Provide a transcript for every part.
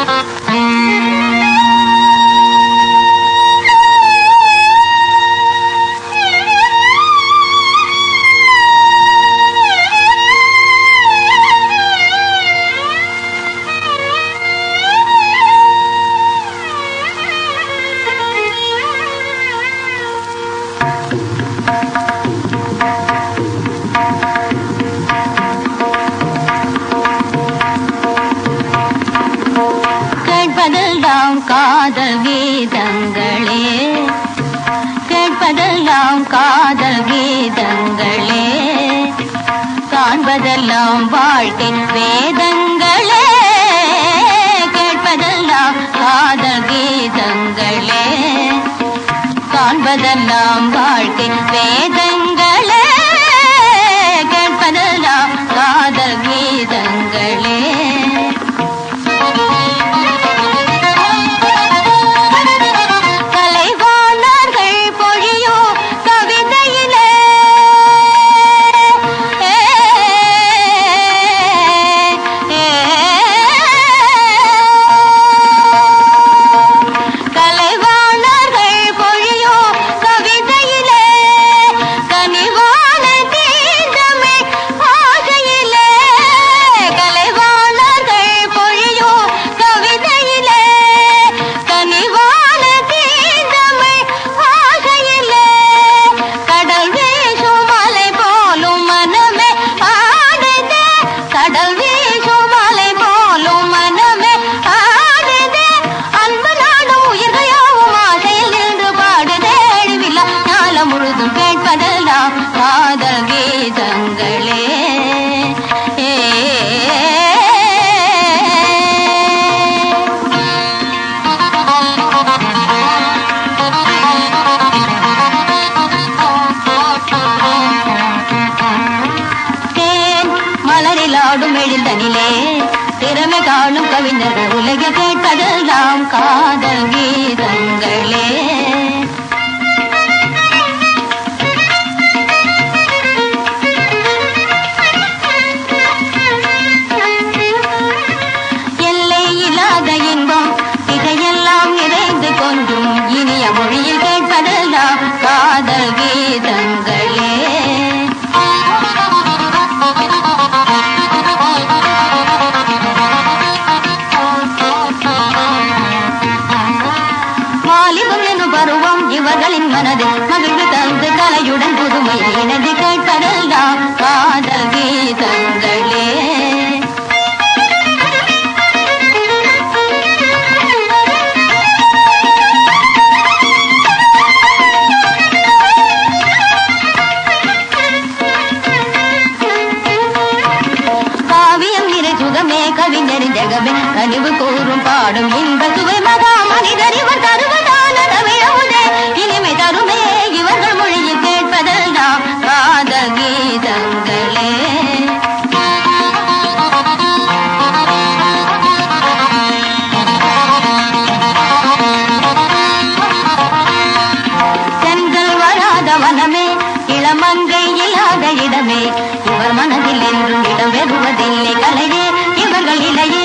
காதல் கீதங்களே கேட்பதெல்லாம் காதல் கீதங்களே காண்பதெல்லாம் வாழ்க்கை வேதங்களே கேட்பதெல்லாம் காதல் கீதங்களே காண்பதெல்லாம் வாழ்க்கை வேதங்களே கேட்பதெல்லாம் காதல் கீதங்களே திறமை காணும் கவிஞர்கள் உலகில் கேட்பதெல்லாம் காதல் கீதங்களே எல்லை இல்லாத இன்பம் இதையெல்லாம் நிறைந்து கொண்டும் இனிய மொழியில் கேட்பதெல்லாம் காதல் கீதங்களே இவர்களின் மனதில் மகிழ்வு தந்து கலையுடன் புதுமையை இணைந்து கேட்பதெல்லாம் காதல் கீதங்களே காவியம் நிறை சுகமே கவிஞரின் ஜெகமே கனிவு கூறும் பாடும் இன்ப சுவை மகா மனிதர் இவர் தருவதான தமிழமுதே இனிமை தருமே இவர்கள் மொழியில் கேட்பதெல்லாம் காதல் கீதங்களே செங்கல் வராத வனமே இளமங்கை இல்லாத இடமே இவர் மனதில் என்றும் இடம் பெறுவதில்லை கலையே இவர்கள் இலையே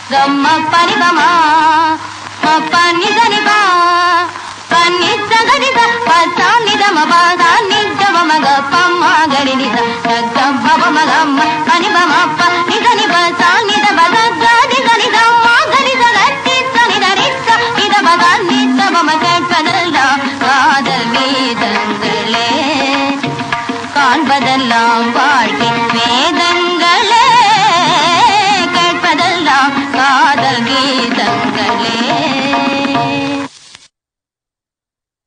கம்ம பனிபமா பனி தனிபா பன்னி சகதித பசானிதம பாதானிதமக பம்மா கரினித கம்மபமகம்ம பனிபமா பனி தனிப சானித பதகாதி தனிதம்மா கரித கத்தி சனிதரித்த இத பதானிதம கேட்பதெல்லாம் காதல் வேதங்களே காண்பதெல்லாம் வாழ்க்கை வேதங்கள்